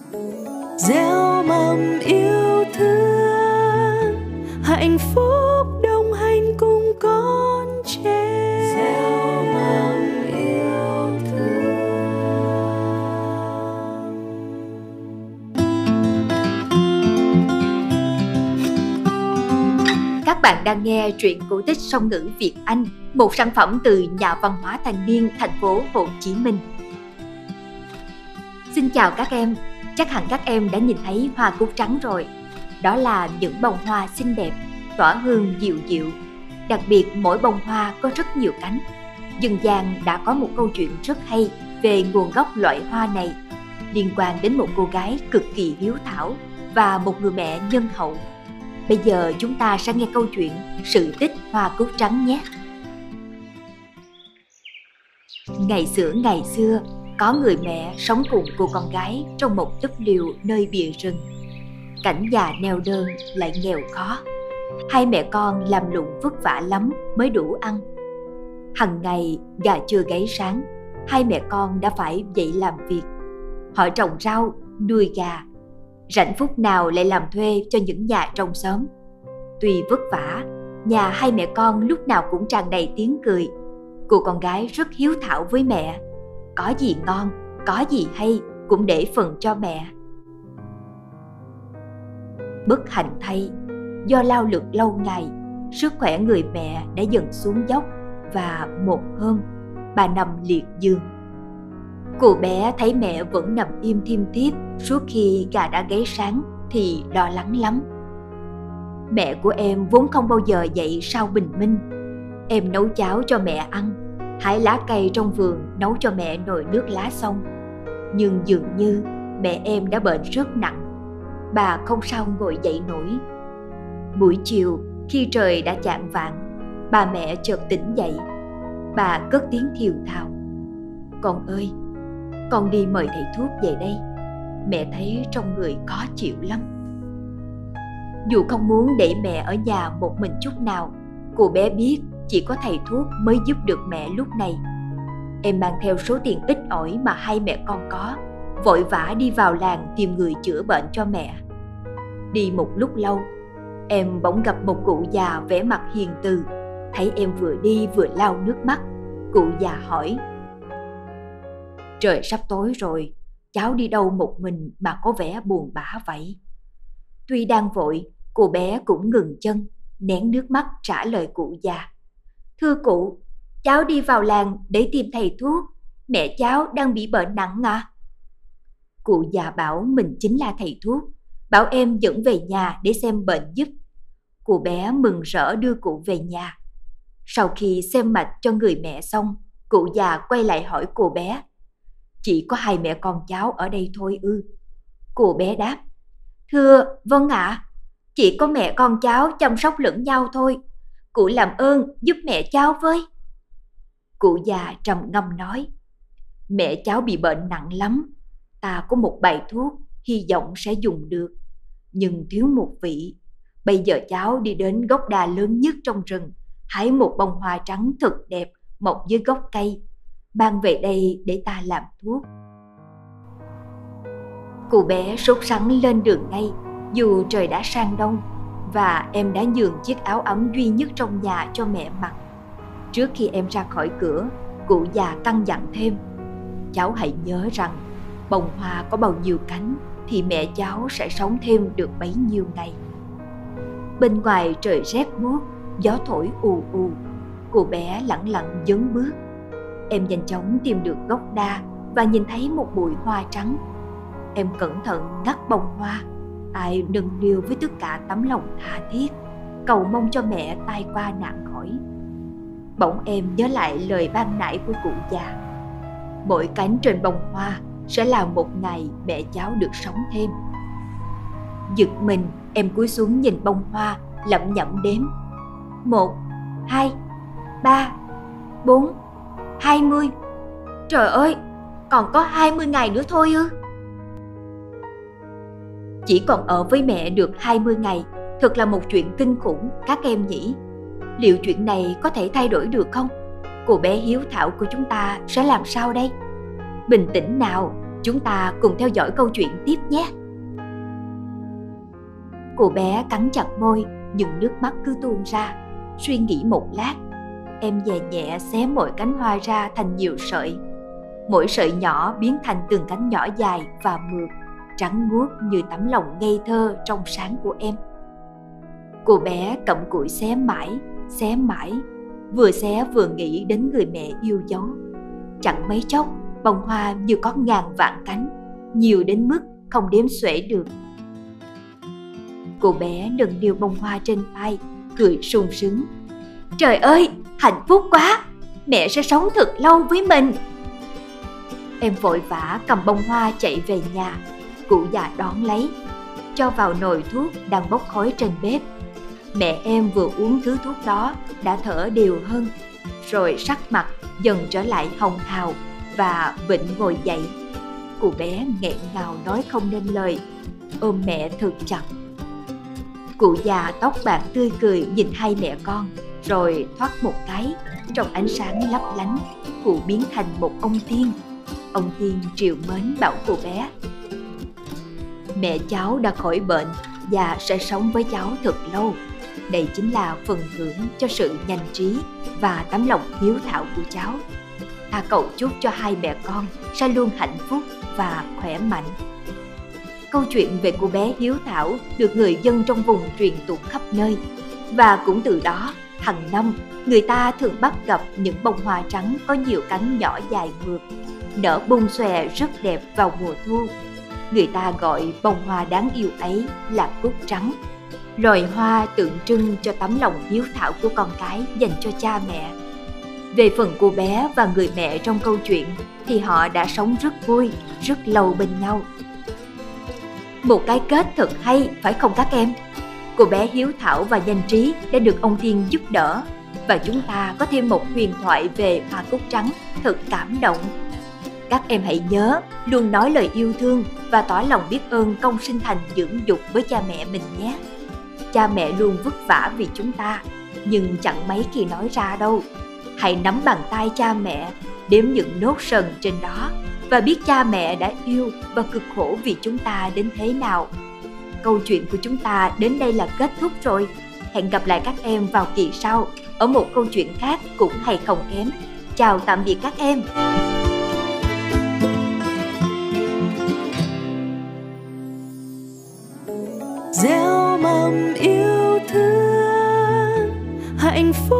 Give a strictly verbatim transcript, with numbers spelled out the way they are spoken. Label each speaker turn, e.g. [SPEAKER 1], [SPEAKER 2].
[SPEAKER 1] gieo mầm yêu thương, hạnh phúc đồng hành cùng con trẻ. Gieo mầm yêu thương.
[SPEAKER 2] Các bạn đang nghe truyện cổ tích song ngữ Việt Anh, một sản phẩm từ Nhà văn hóa thanh niên thành phố Hồ Chí Minh. Xin chào các em, chắc hẳn các em đã nhìn thấy hoa cúc trắng rồi. Đó là những bông hoa xinh đẹp, tỏa hương dịu dịu. Đặc biệt mỗi bông hoa có rất nhiều cánh. Dân gian đã có một câu chuyện rất hay về nguồn gốc loại hoa này, liên quan đến một cô gái cực kỳ hiếu thảo và một người mẹ nhân hậu. Bây giờ chúng ta sẽ nghe câu chuyện Sự tích hoa cúc trắng nhé. Ngày xưa ngày xưa, có người mẹ sống cùng cô con gái trong một túp liều nơi bìa rừng. Cảnh già neo đơn lại nghèo khó. Hai mẹ con làm lụng vất vả lắm mới đủ ăn. Hằng ngày gà trưa gáy sáng, hai mẹ con đã phải dậy làm việc. Họ trồng rau, nuôi gà. Rảnh phút nào lại làm thuê cho những nhà trong xóm. Tuy vất vả, nhà hai mẹ con lúc nào cũng tràn đầy tiếng cười. Cô con gái rất hiếu thảo với mẹ. Có gì ngon, có gì hay cũng để phần cho mẹ. Bất hạnh thay, do lao lực lâu ngày, sức khỏe người mẹ đã dần xuống dốc và một hôm, bà nằm liệt giường. Cô bé thấy mẹ vẫn nằm im thiêm thiếp suốt khi gà đã gáy sáng thì lo lắng lắm. Mẹ của em vốn không bao giờ dậy sau bình minh. Em nấu cháo cho mẹ ăn, hái lá cây trong vườn nấu cho mẹ nồi nước lá xong. Nhưng dường như mẹ em đã bệnh rất nặng. Bà không sao ngồi dậy nổi. Buổi chiều khi trời đã chạng vạng, bà mẹ chợt tỉnh dậy. Bà cất tiếng thều thào: "Con ơi, con đi mời thầy thuốc về đây. Mẹ thấy trong người khó chịu lắm." Dù không muốn để mẹ ở nhà một mình chút nào, cô bé biết chỉ có thầy thuốc mới giúp được mẹ lúc này. Em mang theo số tiền ít ỏi mà hai mẹ con có, vội vã đi vào làng tìm người chữa bệnh cho mẹ. Đi một lúc lâu, em bỗng gặp một cụ già vẻ mặt hiền từ. Thấy em vừa đi vừa lau nước mắt, cụ già hỏi: "Trời sắp tối rồi, cháu đi đâu một mình mà có vẻ buồn bã vậy?" Tuy đang vội, cô bé cũng ngừng chân, nén nước mắt trả lời cụ già: "Thưa cụ, cháu đi vào làng để tìm thầy thuốc. Mẹ cháu đang bị bệnh nặng ạ." Cụ già bảo mình chính là thầy thuốc, bảo em dẫn về nhà để xem bệnh giúp. Cô bé mừng rỡ đưa cụ về nhà. Sau khi xem mạch cho người mẹ xong, cụ già quay lại hỏi cô bé: "Chỉ có hai mẹ con cháu ở đây thôi ư?" Cô bé đáp: "Thưa, vâng ạ. À, chỉ có mẹ con cháu chăm sóc lẫn nhau thôi. Cụ làm ơn giúp mẹ cháu với." Cụ già trầm ngâm nói: "Mẹ cháu bị bệnh nặng lắm. Ta có một bài thuốc hy vọng sẽ dùng được, nhưng thiếu một vị. Bây giờ cháu đi đến gốc đa lớn nhất trong rừng, hái một bông hoa trắng thật đẹp mọc dưới gốc cây, mang về đây để ta làm thuốc." Cô bé sốt sắng lên đường ngay, dù trời đã sang đông, và em đã nhường chiếc áo ấm duy nhất trong nhà cho mẹ mặc. Trước khi em ra khỏi cửa, cụ già căn dặn thêm: "Cháu hãy nhớ rằng bông hoa có bao nhiêu cánh thì mẹ cháu sẽ sống thêm được bấy nhiêu ngày." Bên ngoài trời rét buốt, gió thổi ù ù. Cô bé lẳng lặng dấn bước. Em nhanh chóng tìm được gốc đa và nhìn thấy một bụi hoa trắng. Em cẩn thận ngắt bông hoa, ai nâng niu với tất cả tấm lòng tha thiết, cầu mong cho mẹ tai qua nạn khỏi. Bỗng em nhớ lại lời ban nãy của cụ già: mỗi cánh trên bông hoa sẽ là một ngày mẹ cháu được sống thêm. Giật mình, em cúi xuống nhìn bông hoa, lẩm nhẩm đếm: một, hai, ba, bốn, hai mươi. Trời ơi, còn có hai mươi ngày nữa thôi ư? Chỉ còn ở với mẹ được hai mươi ngày, thật là một chuyện kinh khủng các em nhỉ. Liệu chuyện này có thể thay đổi được không? Cô bé hiếu thảo của chúng ta sẽ làm sao đây? Bình tĩnh nào, Chúng ta cùng theo dõi câu chuyện tiếp nhé. Cô bé cắn chặt môi, nhưng nước mắt cứ tuôn ra. Suy nghĩ một lát, em dè nhẹ xé mỗi cánh hoa ra thành nhiều sợi. Mỗi sợi nhỏ biến thành từng cánh nhỏ dài và mượt, trắng muốt như tấm lòng ngây thơ trong sáng của em. Cô bé cặm cụi xé mãi, xé mãi, vừa xé vừa nghĩ đến người mẹ yêu dấu. Chẳng mấy chốc, bông hoa như có ngàn vạn cánh, nhiều đến mức không đếm xuể được. Cô bé nâng niu bông hoa trên tay, cười sung sướng. Trời ơi, hạnh phúc quá, mẹ sẽ sống thật lâu với mình. Em vội vã cầm bông hoa chạy về nhà. Cụ già đón lấy, cho vào nồi thuốc đang bốc khói trên bếp. Mẹ em vừa uống thứ thuốc đó đã thở đều hơn, rồi sắc mặt dần trở lại hồng hào và bệnh ngồi dậy. Cô bé nghẹn ngào nói không nên lời, ôm mẹ thật chặt. Cụ già tóc bạc tươi cười nhìn hai mẹ con, rồi thoát một cái, trong ánh sáng lấp lánh, cụ biến thành một ông tiên. Ông tiên trìu mến bảo cô bé: mẹ cháu đã khỏi bệnh và sẽ sống với cháu thật lâu. Đây chính là phần thưởng cho sự nhanh trí và tấm lòng hiếu thảo của cháu. Ta cầu chúc cho hai mẹ con sẽ luôn hạnh phúc và khỏe mạnh. Câu chuyện về cô bé hiếu thảo được người dân trong vùng truyền tụng khắp nơi. Và cũng từ đó, hàng năm, người ta thường bắt gặp những bông hoa trắng có nhiều cánh nhỏ dài mượt, nở bung xòe rất đẹp vào mùa thu. Người ta gọi bông hoa đáng yêu ấy là cúc trắng. Loài hoa tượng trưng cho tấm lòng hiếu thảo của con cái dành cho cha mẹ. Về phần cô bé và người mẹ trong câu chuyện thì họ đã sống rất vui, rất lâu bên nhau. Một cái kết thật hay, phải không các em? Cô bé hiếu thảo và nhanh trí đã được ông Thiên giúp đỡ, và chúng ta có thêm một huyền thoại về hoa cúc trắng thật cảm động. Các em hãy nhớ luôn nói lời yêu thương và tỏ lòng biết ơn công sinh thành dưỡng dục với cha mẹ mình nhé. Cha mẹ luôn vất vả vì chúng ta, nhưng chẳng mấy khi nói ra đâu. Hãy nắm bàn tay cha mẹ, đếm những nốt sần trên đó và biết cha mẹ đã yêu và cực khổ vì chúng ta đến thế nào. Câu chuyện của chúng ta đến đây là kết thúc rồi. Hẹn gặp lại các em vào kỳ sau ở một câu chuyện khác cũng hay không kém. Chào tạm biệt các em.
[SPEAKER 1] Gieo mầm yêu thương hạnh phúc